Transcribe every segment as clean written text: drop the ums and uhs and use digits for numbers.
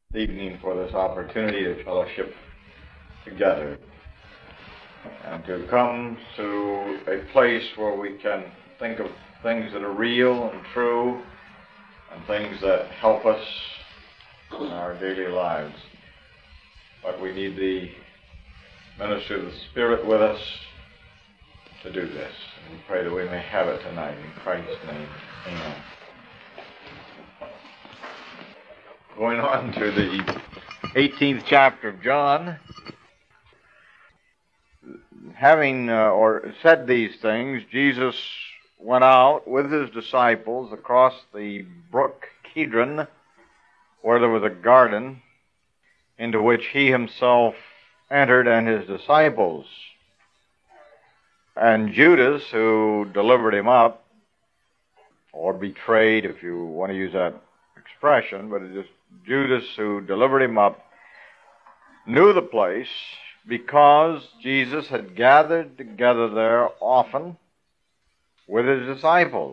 evening for this opportunity to fellowship together and to come to a place where we can think of things that are real and true and things that help us in our daily lives. But we need the ministry of the Spirit with us to do this. And we pray that we may have it tonight. In Christ's name, amen. Going on to the 18th chapter of John, having said these things, Jesus went out with his disciples across the brook Kidron, where there was a garden, into which he himself entered and his disciples. And Judas, who delivered him up, or betrayed, if you want to use that expression, but it just Judas, who delivered him up, knew the place because Jesus had gathered together there often with his disciples.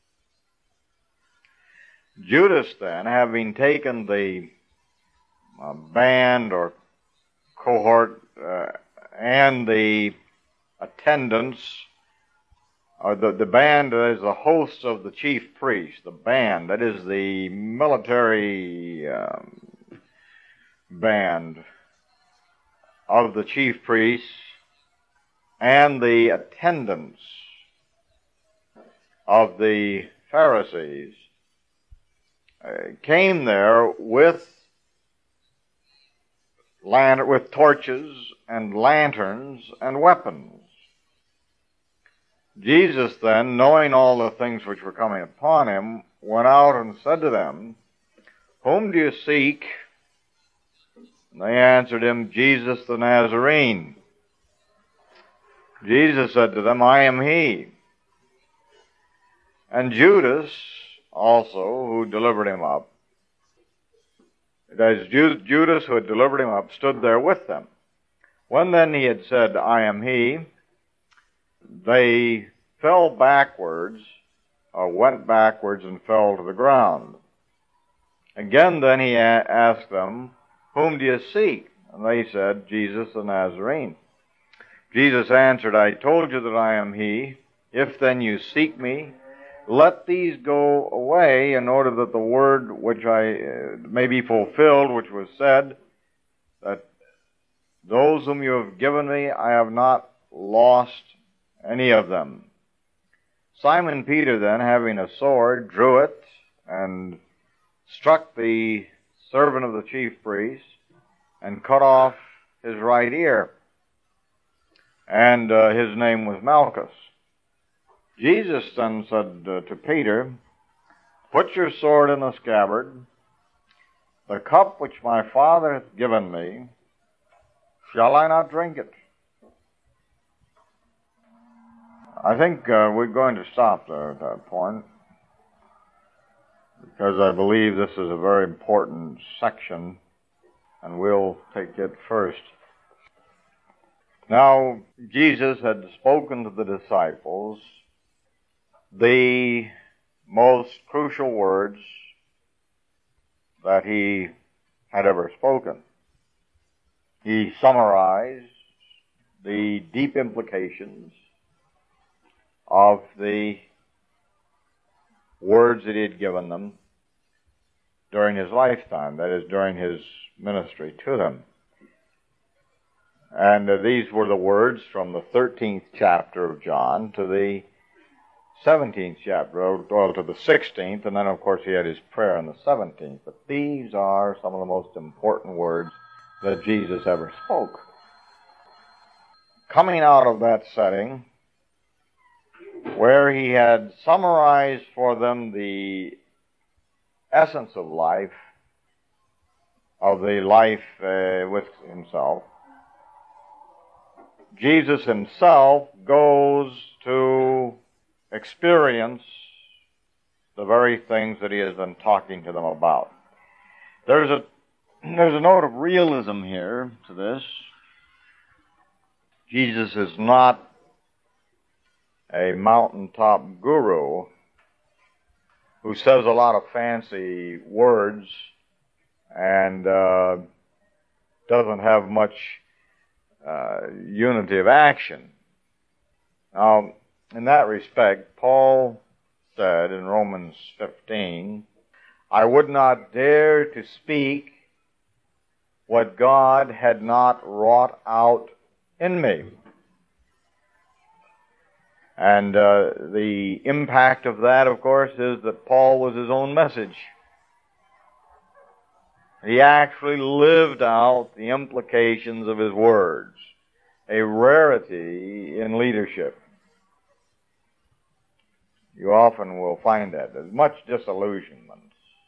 Judas then, having taken the band or cohort and the attendants, the band is the hosts of the chief priest. The band, that is the military band of the chief priests, and the attendants of the Pharisees, came there with torches and lanterns and weapons. Jesus then, knowing all the things which were coming upon him, went out and said to them, "Whom do you seek?" And they answered him, "Jesus the Nazarene." Jesus said to them, "I am he." And Judas also, who delivered him up, that is, Judas who had delivered him up, stood there with them. When then he had said, "I am he," they fell backwards, or went backwards and fell to the ground. Again then he asked them, "Whom do you seek?" And they said, "Jesus the Nazarene." Jesus answered, "I told you that I am he. If then you seek me, let these go away, in order that the word which may be fulfilled, which was said, that those whom you have given me, I have not lost any of them." Simon Peter then, having a sword, drew it and struck the servant of the chief priest and cut off his right ear. And his name was Malchus. Jesus then said to Peter, "Put your sword in the scabbard. The cup which my Father hath given me, shall I not drink it?" I think we're going to stop there at that point, because I believe this is a very important section, and we'll take it first. Now, Jesus had spoken to the disciples the most crucial words that he had ever spoken. He summarized the deep implications of the words that he had given them during his lifetime, that is, during his ministry to them. And these were the words from the 13th chapter of John to the 17th chapter, well, to the 16th, and then, of course, he had his prayer in the 17th. But these are some of the most important words that Jesus ever spoke. Coming out of that setting, where he had summarized for them the essence of life, with himself, Jesus himself goes to experience the very things that he has been talking to them about. There's a note of realism here to this. Jesus is not a mountaintop guru who says a lot of fancy words and doesn't have much unity of action. Now, in that respect, Paul said in Romans 15, I would not dare to speak what God had not wrought out in me. And the impact of that, of course, is that Paul was his own message. He actually lived out the implications of his words, a rarity in leadership. You often will find that. There's much disillusionment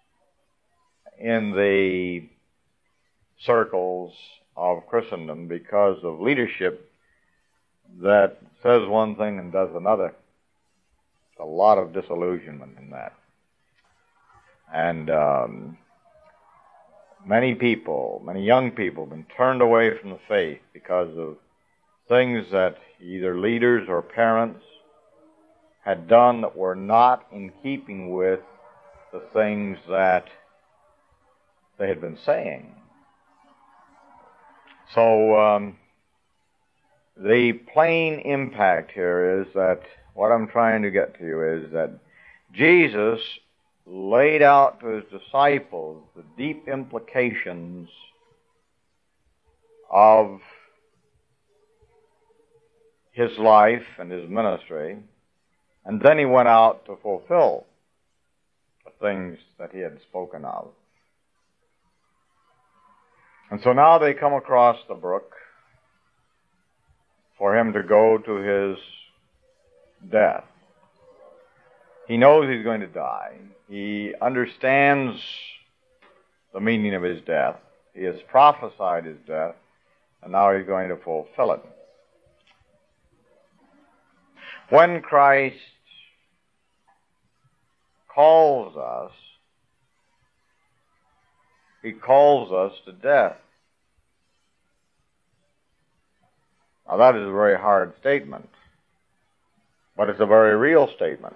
in the circles of Christendom because of leadership that says one thing and does another. A lot of disillusionment in that. And many young people have been turned away from the faith because of things that either leaders or parents had done that were not in keeping with the things that they had been saying. So the plain impact here is that what I'm trying to get to is that Jesus laid out to his disciples the deep implications of his life and his ministry, and then he went out to fulfill the things that he had spoken of. And so now they come across the brook for him to go to his death. He knows he's going to die. He understands the meaning of his death. He has prophesied his death, and now he's going to fulfill it. When Christ calls us, he calls us to death. Now that is a very hard statement, but it's a very real statement.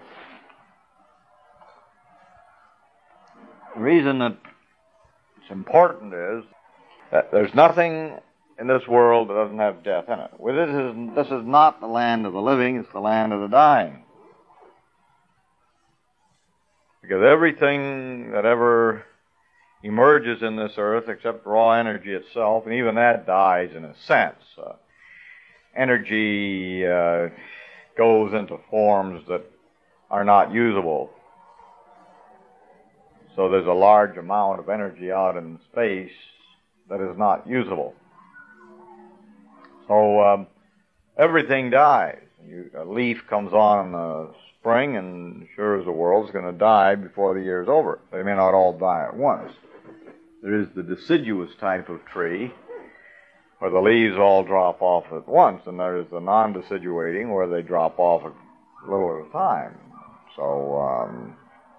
The reason that it's important is that there's nothing in this world that doesn't have death in it. Well, this is not the land of the living, it's the land of the dying. Because everything that ever emerges in this earth, except raw energy itself, and even that dies in a sense. Energy goes into forms that are not usable. So there's a large amount of energy out in space that is not usable. So everything dies. A leaf comes on in the spring, and sure as the world's going to die before the year's over. They may not all die at once. There is the deciduous type of tree, where the leaves all drop off at once, and there is the non-deciduating, where they drop off a little at a time. So,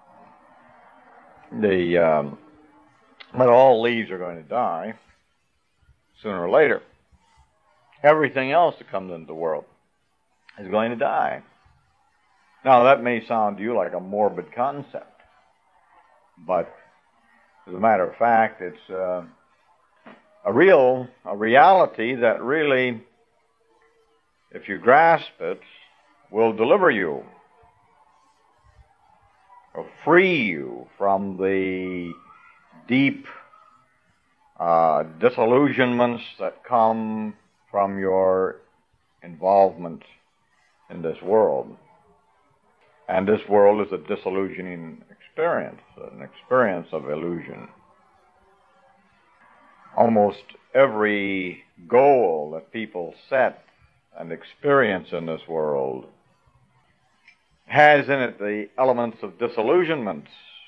but all leaves are going to die sooner or later. Everything else that comes into the world is going to die. Now, that may sound to you like a morbid concept, but as a matter of fact, it's a reality that really, if you grasp it, will deliver you or free you from the deep disillusionments that come from your involvement in this world. And this world is a disillusioning experience, an experience of illusion. Almost every goal that people set and experience in this world has in it the elements of disillusionment.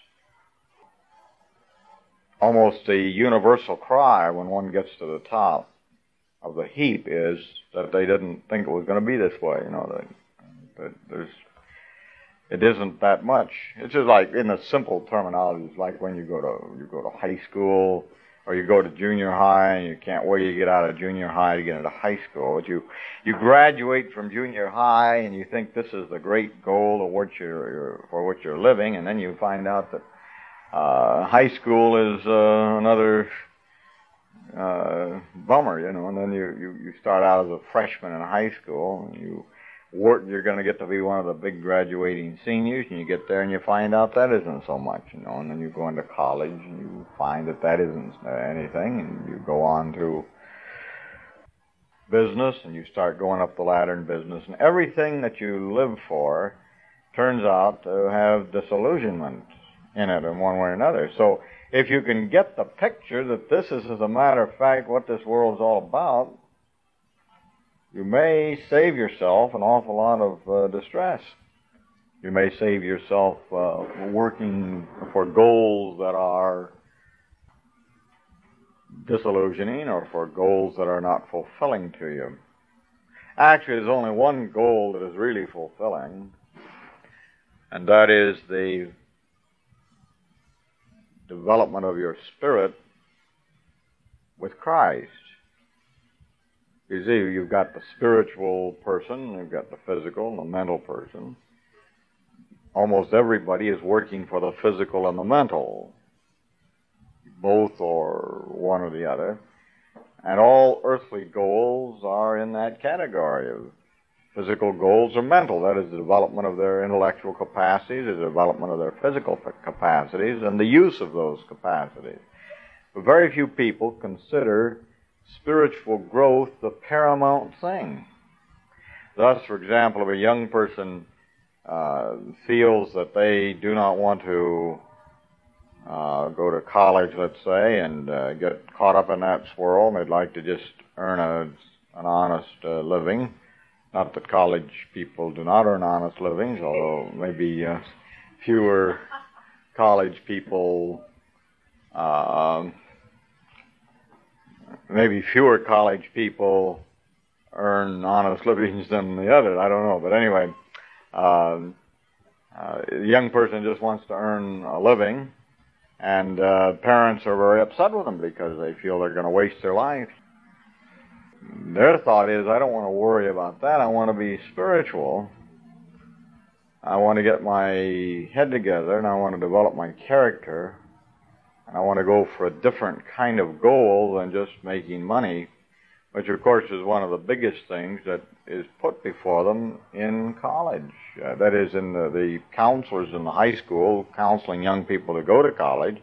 Almost the universal cry when one gets to the top of the heap is that they didn't think it was going to be this way. It isn't that much. It's just like, in the simple terminology, it's like when you go to high school, or you go to junior high and you can't wait to get out of junior high to get into high school. But you graduate from junior high and you think this is the great goal of for which you're living, and then you find out that high school is another bummer, and then you start out as a freshman in high school, and you're going to get to be one of the big graduating seniors, and you get there and you find out that isn't so much, and then you go into college and you find that isn't anything, and you go on to business and you start going up the ladder in business, and everything that you live for turns out to have disillusionment in it in one way or another. So if you can get the picture that this is, as a matter of fact, what this world's all about, you may save yourself an awful lot of distress. You may save yourself working for goals that are disillusioning or for goals that are not fulfilling to you. Actually, there's only one goal that is really fulfilling, and that is the development of your spirit with Christ. You see, you've got the spiritual person, you've got the physical and the mental person. Almost everybody is working for the physical and the mental, both or one or the other. And all earthly goals are in that category of physical goals or mental. That is the development of their intellectual capacities, the development of their physical capacities, and the use of those capacities. But very few people consider spiritual growth the paramount thing. Thus, for example, if a young person feels that they do not want to go to college, let's say, and get caught up in that swirl, and they'd like to just earn an honest living. Not that college people do not earn honest livings, although maybe fewer college people earn honest livings than the others. I don't know, but anyway, a young person just wants to earn a living, and parents are very upset with them because they feel they're going to waste their life. Their thought is, I don't want to worry about that. I want to be spiritual. I want to get my head together, and I want to develop my character, and I want to go for a different kind of goal than just making money, which, of course, is one of the biggest things that is put before them in college. That is, in the counselors in the high school counseling young people to go to college,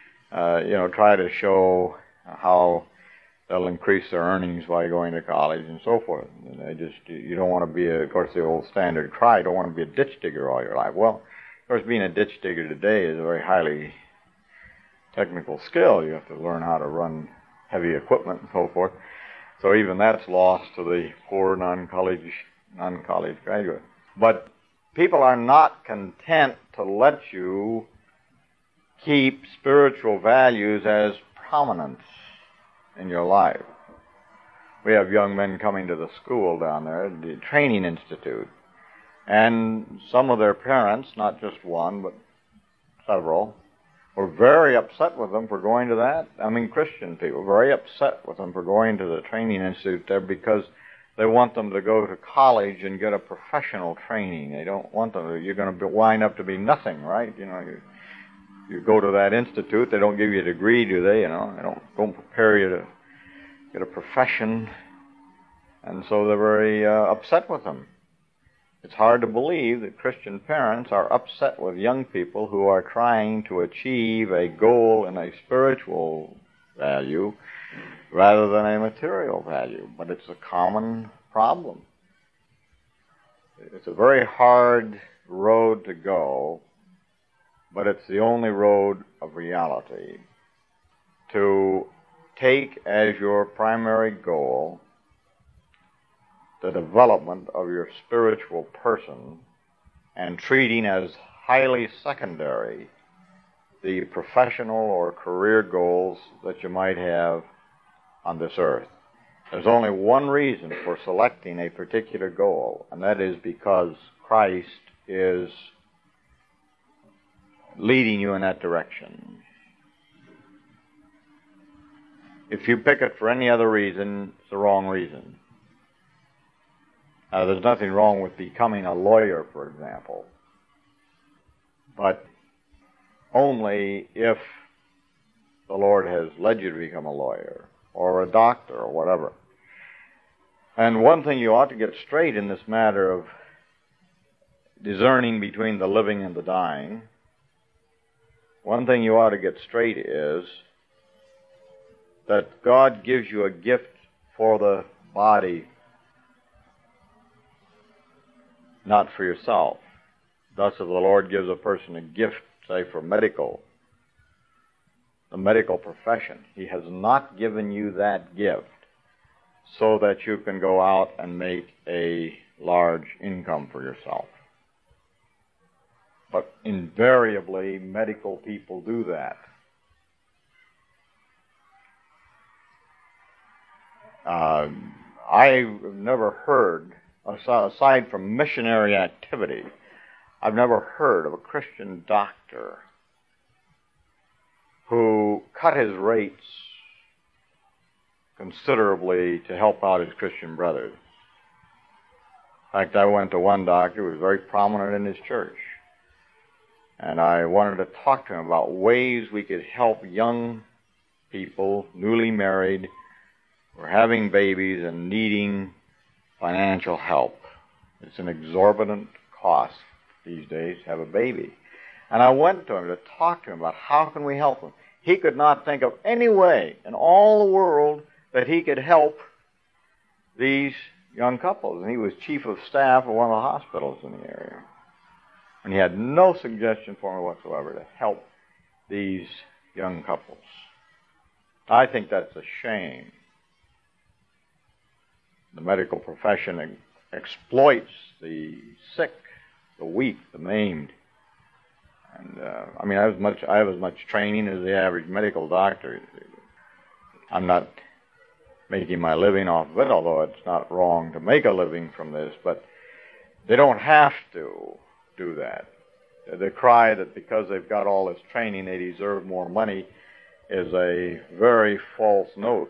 try to show how they'll increase their earnings by going to college and so forth. And you don't want to be, of course, the old standard cry, you don't want to be a ditch digger all your life. Well, of course, being a ditch digger today is a very highly technical skill. You have to learn how to run heavy equipment and so forth. So even that's lost to the poor non-college graduate. But people are not content to let you keep spiritual values as prominent in your life. We have young men coming to the school down there, the training institute, and some of their parents, not just one, but several, were very upset with them for going to that. I mean, Christian people, very upset with them for going to the training institute there because they want them to go to college and get a professional training. They don't want them. You're going to wind up to be nothing, right? You go to that institute, they don't give you a degree, do they? They don't prepare you to get a profession, and so they're very upset with them. It's hard to believe that Christian parents are upset with young people who are trying to achieve a goal in a spiritual value rather than a material value, but it's a common problem. It's a very hard road to go, but it's the only road of reality. To take as your primary goal the development of your spiritual person and treating as highly secondary the professional or career goals that you might have on this earth. There's only one reason for selecting a particular goal, and that is because Christ is leading you in that direction. If you pick it for any other reason, it's the wrong reason. There's nothing wrong with becoming a lawyer, for example, but only if the Lord has led you to become a lawyer or a doctor or whatever. And one thing you ought to get straight in this matter of discerning between the living and the dying, one thing you ought to get straight is that God gives you a gift for the body, not for yourself. Thus, if the Lord gives a person a gift, say, for the medical profession, He has not given you that gift so that you can go out and make a large income for yourself. But invariably, medical people do that. I've never heard, aside from missionary activity, I've never heard of a Christian doctor who cut his rates considerably to help out his Christian brothers. In fact, I went to one doctor who was very prominent in his church, and I wanted to talk to him about ways we could help young people, newly married, who are having babies and needing financial help. It's an exorbitant cost these days to have a baby. And I went to him to talk to him about how can we help him. He could not think of any way in all the world that he could help these young couples. And he was chief of staff of one of the hospitals in the area. And he had no suggestion for me whatsoever to help these young couples. I think that's a shame. The medical profession exploits the sick, the weak, the maimed. And I have as much training as the average medical doctor. I'm not making my living off of it, although it's not wrong to make a living from this, but they don't have to do that. The cry that because they've got all this training they deserve more money is a very false note.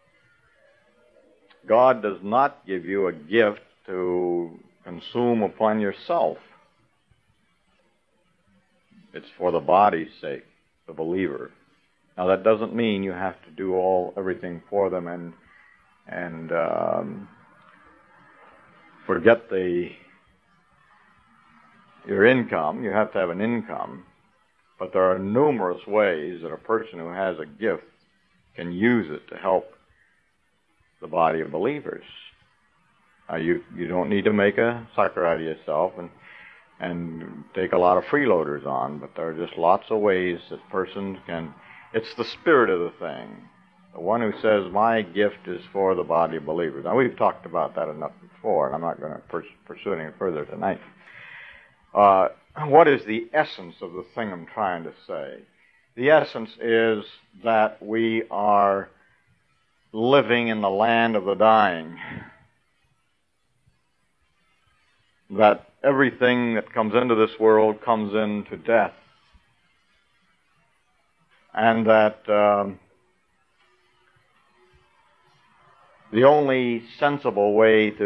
God does not give you a gift to consume upon yourself. It's for the body's sake, the believer. Now that doesn't mean you have to do everything for them and forget your income. You have to have an income, but there are numerous ways that a person who has a gift can use it to help the body of believers. You don't need to make a sucker out of yourself and take a lot of freeloaders on, but there are just lots of ways that persons can. It's the spirit of the thing. The one who says, my gift is for the body of believers. Now, we've talked about that enough before, and I'm not going to pursue it any further tonight. What is the essence of the thing I'm trying to say? The essence is that we are living in the land of the dying. That everything that comes into this world comes into death. And that the only sensible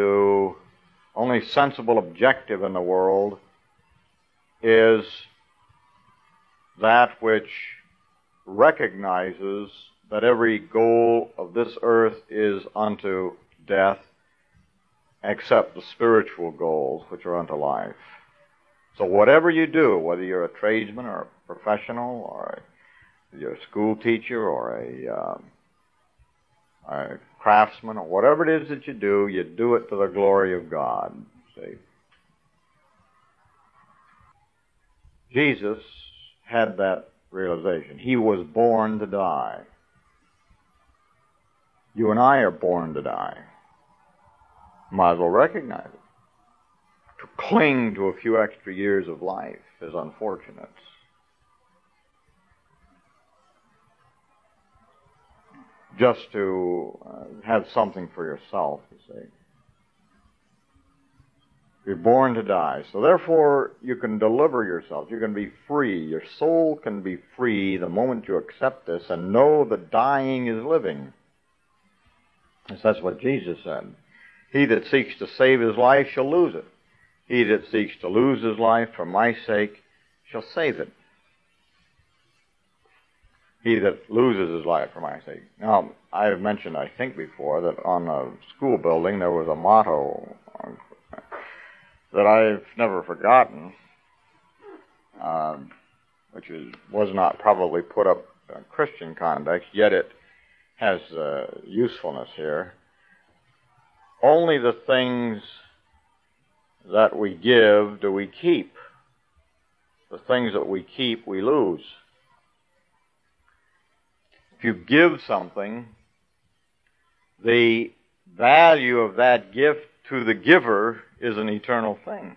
objective in the world is that which recognizes that every goal of this earth is unto death, except the spiritual goals, which are unto life. So whatever you do, whether you're a tradesman or a professional or you're a school teacher or a craftsman or whatever it is that you do it to the glory of God. See? Jesus had that realization. He was born to die. You and I are born to die. Might as well recognize it. To cling to a few extra years of life is unfortunate. Just to have something for yourself, you see. You're born to die. So therefore, you can deliver yourself. You can be free. Your soul can be free the moment you accept this and know that dying is living. That's what Jesus said. He that seeks to save his life shall lose it. He that seeks to lose his life for my sake shall save it. he that loses his life for my sake. Now, I have mentioned, I think before, that on a school building there was a motto that I've never forgotten, which was not probably put up in Christian context, yet it has usefulness here. Only the things that we give do we keep. The things that we keep, we lose. If you give something, the value of that gift to the giver is an eternal thing.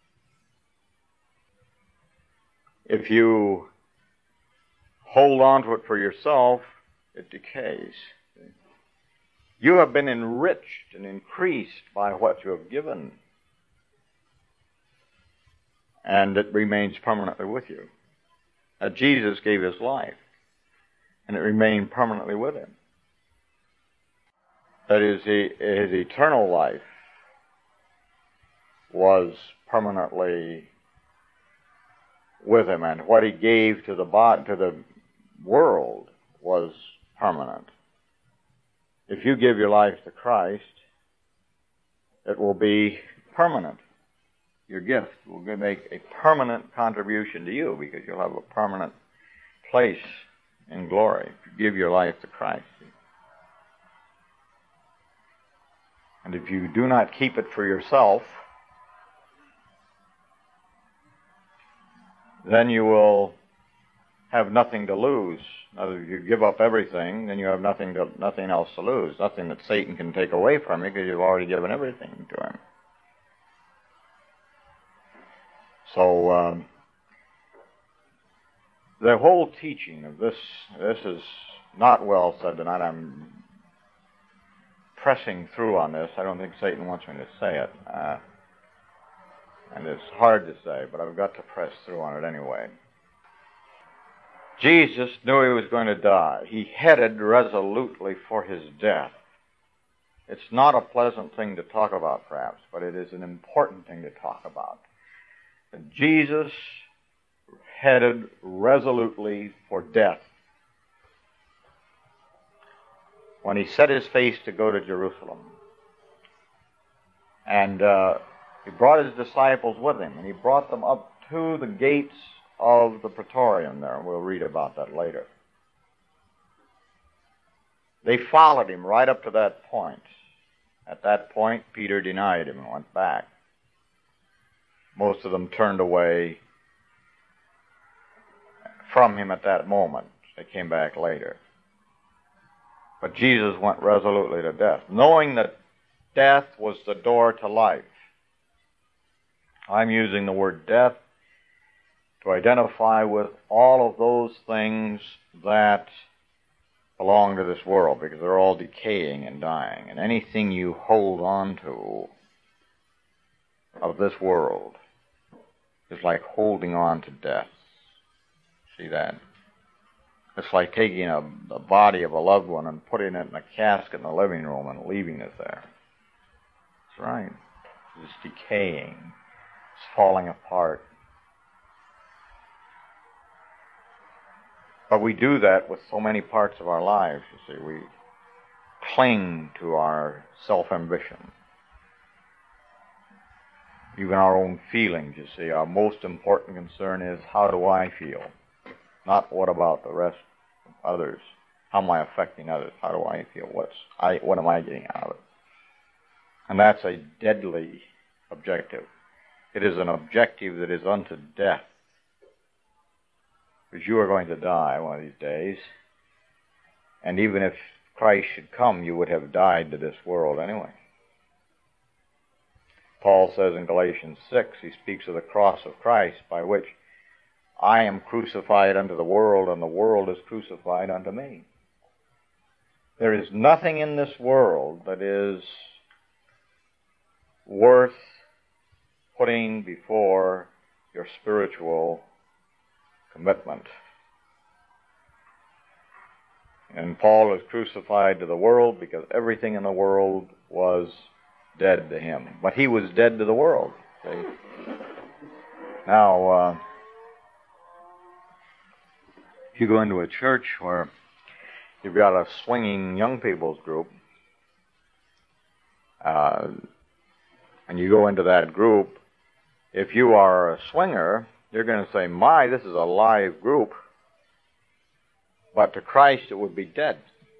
If you hold on to it for yourself, it decays. You have been enriched and increased by what you have given, and it remains permanently with you. Jesus gave his life, and it remained permanently with him. That is, his eternal life was permanently with him, and what he gave to the world was permanent. If you give your life to Christ, it will be permanent. Your gift will make a permanent contribution to you, because you'll have a permanent place in glory if you give your life to Christ. And if you do not keep it for yourself, then you will have nothing to lose. If you give up everything, then you have nothing else to lose, nothing that Satan can take away from you, because you've already given everything to him. So the whole teaching of this is not well said tonight. I'm pressing through on this. I don't think Satan wants me to say it. And it's hard to say, but I've got to press through on it anyway. Jesus knew he was going to die. He headed resolutely for his death. It's not a pleasant thing to talk about, perhaps, but it is an important thing to talk about. And Jesus headed resolutely for death. When he set his face to go to Jerusalem, and he brought his disciples with him, and he brought them up to the gates of the Praetorium there, and we'll read about that later. They followed him right up to that point. At that point, Peter denied him and went back. Most of them turned away from him at that moment. They came back later. But Jesus went resolutely to death, knowing that death was the door to life. I'm using the word death to identify with all of those things that belong to this world, because they're all decaying and dying. And anything you hold on to of this world is like holding on to death. See that? It's like taking the body of a loved one and putting it in a casket in the living room and leaving it there. That's right. It's decaying. It's falling apart. But we do that with so many parts of our lives, you see. We cling to our self-ambition. Even our own feelings, you see. Our most important concern is, how do I feel? Not what about the rest of others. How am I affecting others? How do I feel? What am I getting out of it? And that's a deadly objective. It is an objective that is unto death. Because you are going to die one of these days. And even if Christ should come, you would have died to this world anyway. Paul says in Galatians 6, he speaks of the cross of Christ, by which I am crucified unto the world, and the world is crucified unto me. There is nothing in this world that is worth putting before your spiritual commitment. And Paul is crucified to the world because everything in the world was dead to him. But he was dead to the world. See? Now, If you go into a church where you've got a swinging young people's group, and you go into that group, if you are a swinger, you're going to say, my, this is a live group. But to Christ, it would be dead.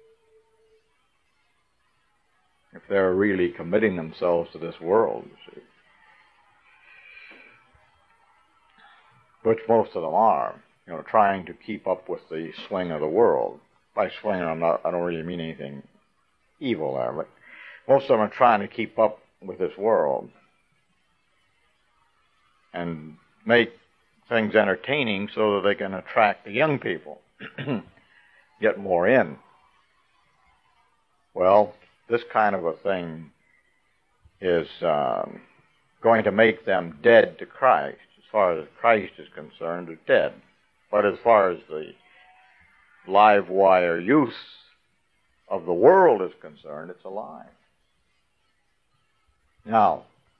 If they're really committing themselves to this world, you see. Which most of them are, trying to keep up with the swing of the world. By swinger, I don't really mean anything evil there, but most of them are trying to keep up with this world and make things entertaining so that they can attract the young people, get more in. Well, this kind of a thing is going to make them dead to Christ. As far as Christ is concerned, they're dead. But as far as the live wire use of the world is concerned, it's alive. Now,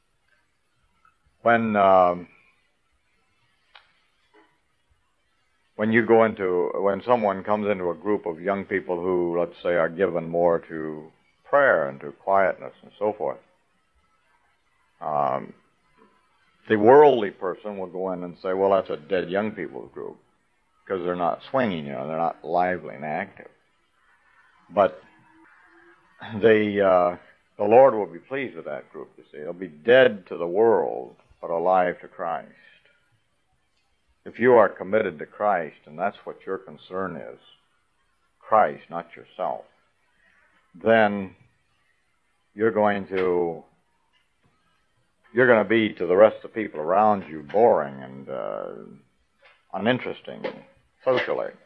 when someone comes into a group of young people who, let's say, are given more to prayer and to quietness and so forth, the worldly person will go in and say, well, that's a dead young people's group, because they're not swinging, they're not lively and active. But the Lord will be pleased with that group, you see. They'll be dead to the world, but alive to Christ. If you are committed to Christ, and that's what your concern is, Christ, not yourself, then you're going to be, to the rest of the people around you, boring and uninteresting socially.